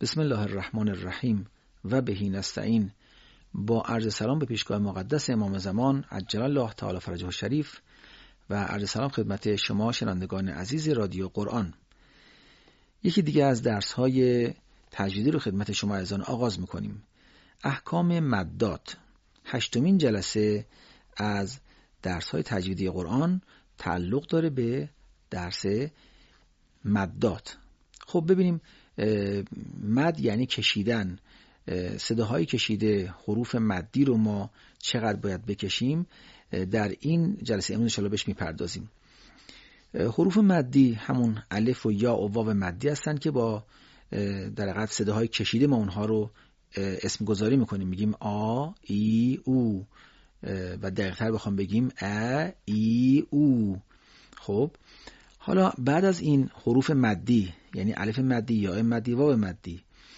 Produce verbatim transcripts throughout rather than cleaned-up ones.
بسم الله الرحمن الرحیم و بهی نستعین. با عرض سلام به پیشگاه مقدس امام زمان عجل الله تعالی فرجه الشریف و عرض سلام خدمت شما شنوندگان عزیز رادیو قرآن. یکی دیگه از درس‌های تجویدی رو خدمت شما عزیزان آغاز می‌کنیم. احکام مدات، هشتمین جلسه از درس‌های تجویدی قرآن تعلق داره به درس مدات. خب ببینیم مد یعنی کشیدن. صداهای کشیده، حروف مدی رو ما چقدر باید بکشیم، در این جلسه امروز ان شاءالله بهش میپردازیم. حروف مدی همون الف و یا و واو مدی هستن که با در حقیقت صداهای کشیده ما اونها رو اسم گذاری میکنیم، میگیم آ ای او و دقیق‌تر بخوام بگیم ا ای او. خب حالا بعد از این حروف مدی یعنی الف مدی، یا مدی، واو مدی،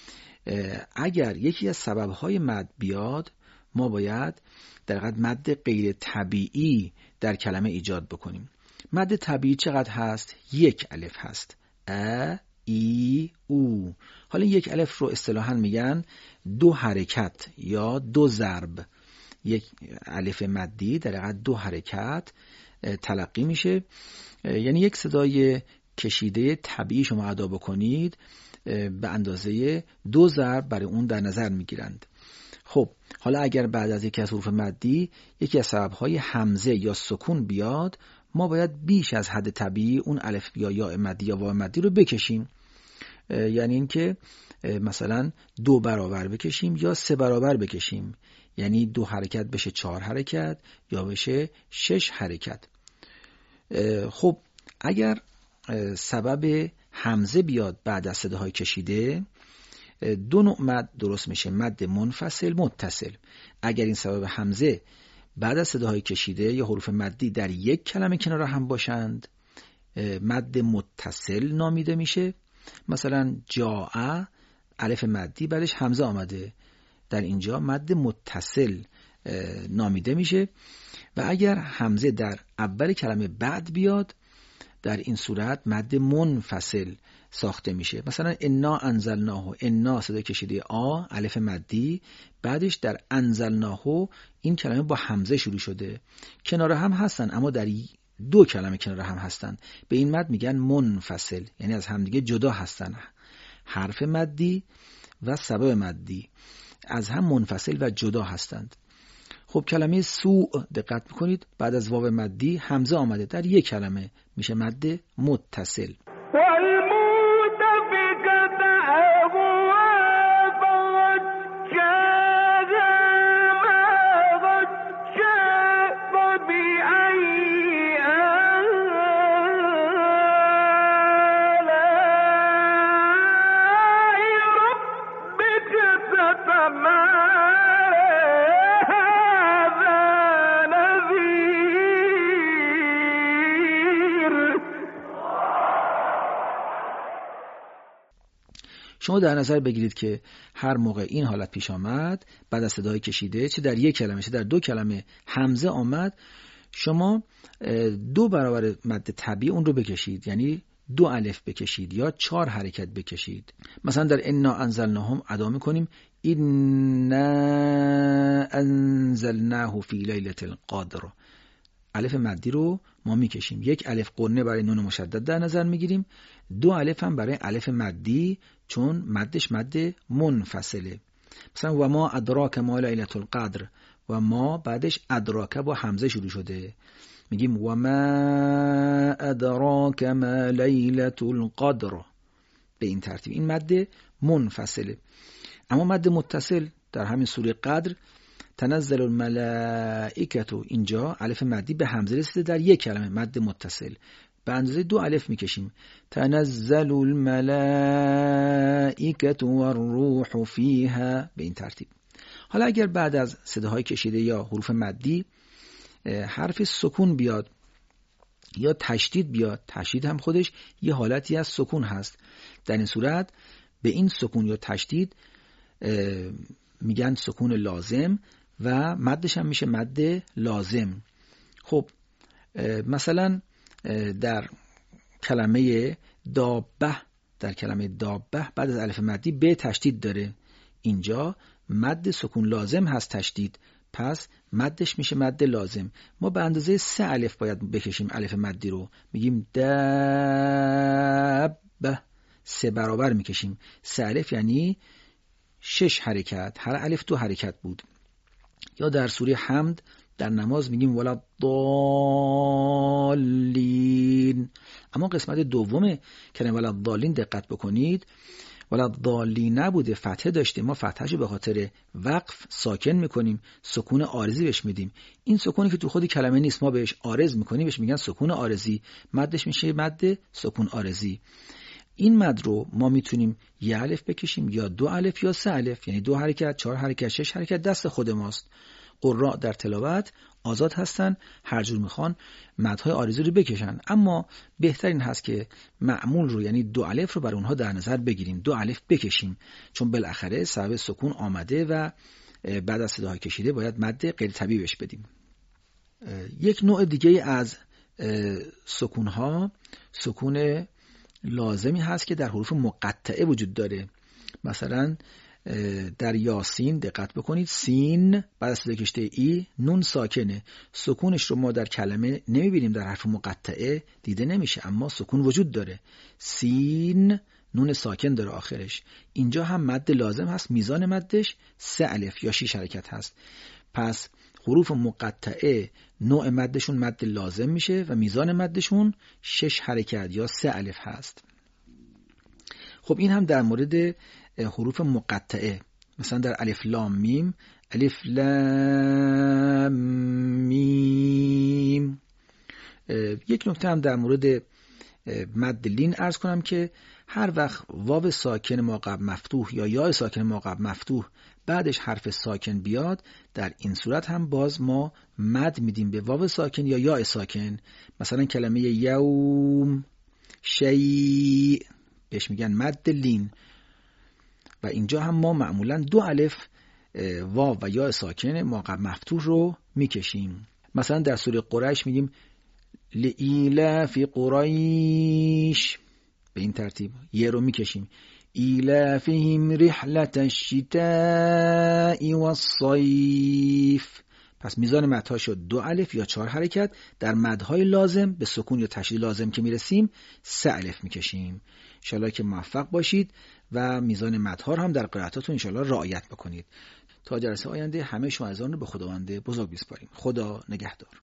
اگر یکی از سبب‌های مد بیاد ما باید در حقیقت مد غیر طبیعی در کلمه ایجاد بکنیم. مد طبیعی چقدر هست؟ یک الف هست، ا ای او. حالا یک الف رو اصطلاحاً میگن دو حرکت یا دو ضرب. یک الف مدی در حقیقت دو حرکت تلقی میشه، یعنی یک صدای کشیده طبیعی شما ادا بکنید به اندازه دو ضرب برای اون در نظر میگیرند. خب حالا اگر بعد از یکی از حروف مدی یکی از سبب‌های همزه یا سکون بیاد ما باید بیش از حد طبیعی اون الف یا یا مدی یا واو مدی رو بکشیم، یعنی اینکه مثلا دو برابر بکشیم یا سه برابر بکشیم، یعنی دو حرکت بشه چهار حرکت یا بشه شش حرکت. خب اگر سبب همزه بیاد بعد از صداهای کشیده دو نوع مد درست میشه، مد منفصل متصل. اگر این سبب همزه بعد از صداهای کشیده یا حروف مدی در یک کلمه کنار هم باشند مد متصل نامیده میشه. مثلا جاء الف مدی بعدش همزه آمده، در اینجا مد متصل نامیده میشه. و اگر همزه در اول کلمه بعد بیاد در این صورت مد منفصل ساخته میشه. مثلا انا انزلناه، انا صدای کشیده آ الف مدی، بعدش در انزلناه این کلمه با همزه شروع شده، کنار هم هستن اما در دو کلمه کنار هم هستن، به این مد میگن منفصل، یعنی از همدیگه جدا هستن. حرف مدی و سبب مدی از هم منفصل و جدا هستند. خب کلمه سوء دقت بکنید بعد از واو مدی همزه آمده، در یک کلمه میشه مد متصل. شما در نظر بگیرید که هر موقع این حالت پیش آمد بعد از صدای کشیده چه در یک کلمه چه در دو کلمه همزه آمد، شما دو برابر مد طبیعی اون رو بکشید، یعنی دو الف بکشید یا چهار حرکت بکشید. مثلا در انا انزلناهم ادا میکنیم انا انزلناه فی لیلة القدر، الف مدی رو ما میکشیم، یک الف قرنه برای نون مشدد در نظر میگیریم، دو الف هم برای الف مدی چون مدش مد منفصله. مثلا و ما ادراک ما لیلة القدر، و ما بعدش ادراک با همزه شروع شده، میگیم و ما ادراک ما لیلة القدر، به این ترتیب این مد منفصله. اما مد متصل در همین سوره قدر تنزل الملائکه، اینجا الف مدی به همزه رسیده در یک کلمه مد متصل، به اندازه دو الف میکشیم، تنزل الملائکه والروح فیها، به این ترتیب. حالا اگر بعد از صداهای کشیده یا حروف مدی حرف سکون بیاد یا تشدید بیاد، تشدید هم خودش یه حالتی از سکون هست، در این صورت به این سکون یا تشدید میگن سکون لازم و مدش هم میشه مد لازم. خب مثلا در کلمه دابه در کلمه دابه بعد از الف مدی ب تشدید داره. اینجا مد سکون لازم هست تشدید، پس مدش میشه مد لازم. ما به اندازه سه الف باید بکشیم الف مدی رو، میگیم دب، سه برابر میکشیم. سه الف یعنی شش حرکت، هر الف دو حرکت بود. یا در سوره حمد در نماز میگیم ولا ضالین. اما قسمت دوم کلمه ولا ضالین دقت بکنید، ولا ضالین نبوده، فتحه داشته. ما فتحه‌شو به خاطر وقف ساکن میکنیم، سکون عارضی بهش میدیم. این سکونی که تو خود کلمه نیست، ما بهش عارض میکنیم، بهش میگن سکون عارضی. مدش میشه مد سکون عارضی. این مد رو ما میتونیم یه الف بکشیم یا دو الف یا سه الف، یعنی دو حرکت، چهار حرکت، شش حرکت، دست خود ماست. قراء در تلاوت آزاد هستن، هر جور میخوان مدهای عارضی رو بکشن، اما بهترین هست که معمول رو یعنی دو الف رو بر اونها در نظر بگیریم، دو الف بکشیم، چون بالاخره سبب سکون آمده و بعد از صداهای کشیده باید مد غیر طبیعی بهش بدیم. یک نوع دیگه از سکون ها سکون لازمی هست که در حروف مقطعه وجود داره. مثلا در یاسین دقت بکنید، سین بعد از صدا کشیده ای نون ساکنه، سکونش رو ما در کلمه نمیبینیم، در حرف مقطعه دیده نمیشه، اما سکون وجود داره. سین نون ساکن داره آخرش. اینجا هم مد لازم هست، میزان مدش سه الف یا شش حرکت هست. پس حروف مقطعه نوع مدشون مد لازم میشه و میزان مدشون شش حرکت یا سه الف هست. خب این هم در مورد حروف مقطعه. مثلا در الف لام میم، الف لام میم. یک نکته هم در مورد مد لین عرض کنم که هر وقت واو ساکن ما قبل مفتوح یا یا ساکن ما قبل مفتوح بعدش حرف ساکن بیاد، در این صورت هم باز ما مد میدیم به واو ساکن یا یا ساکن. مثلا کلمه یوم، شیء، بهش میگن مد لین و اینجا هم ما معمولا دو الف واو و یا ساکن ما قبل مفتوح رو میکشیم. مثلا در سوره قریش میگیم لإیلاف قریش، به این ترتیب یه رو میکشیم. ایلافهم رحلة الشتاء والصیف. پس میزان مدها شد دو الف یا چهار حرکت. در مدهای لازم به سکون یا تشدید لازم که میرسیم سه الف میکشیم. انشالله که موفق باشید و میزان مدها هم در قرائتاتون انشالله رعایت بکنید. تا جلسه آینده همه شما عزیزان رو به خداوند بزرگ بسپاریم. خدا نگهدار.